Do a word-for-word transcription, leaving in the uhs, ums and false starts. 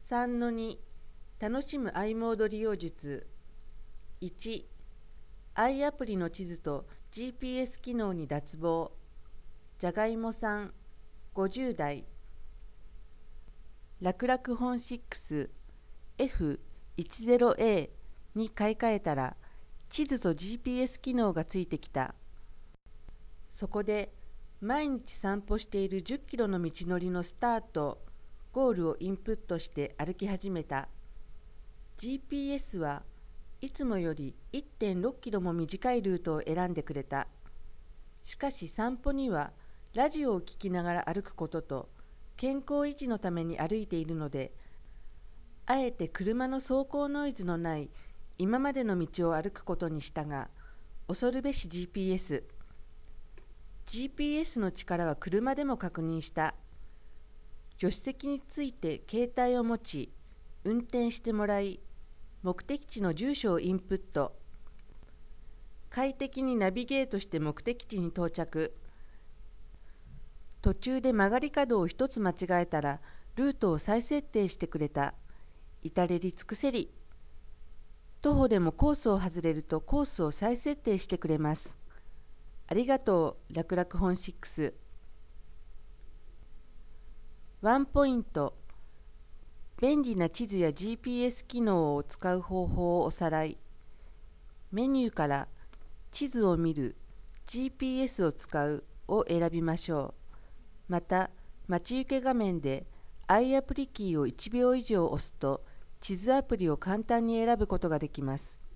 さんのに 楽しむ i モード利用術。いち、i アプリの地図と ジーピーエス 機能に脱帽。じゃがいもさん、ごじゅう代。楽々本 シックスエフじゅうエー に買い替えたら地図と ジーピーエス 機能がついてきた。そこで毎日散歩しているじゅっキロの道のりのスタート、ゴールをインプットして歩き始めた。ジーピーエス はいつもより いってんろっキロも短いルートを選んでくれた。しかし散歩にはラジオを聴きながら歩くことと健康維持のために歩いているので、あえて車の走行ノイズのない今までの道を歩くことにしたが、恐るべし ジーピーエス。ジーピーエス の力は車でも確認した。助手席について携帯を持ち、運転してもらい、目的地の住所をインプット。快適にナビゲートして目的地に到着。途中で曲がり角を一つ間違えたら、ルートを再設定してくれた。至れり尽くせり。徒歩でもコースを外れるとコースを再設定してくれます。ありがとう、楽々本シックス。ワンポイント。便利な地図や ジーピーエス 機能を使う方法をおさらい。メニューから地図を見る、ジーピーエス を使うを選びましょう。また、待ち受け画面で i アプリキーをいちびょう以上押すと地図アプリを簡単に選ぶことができます。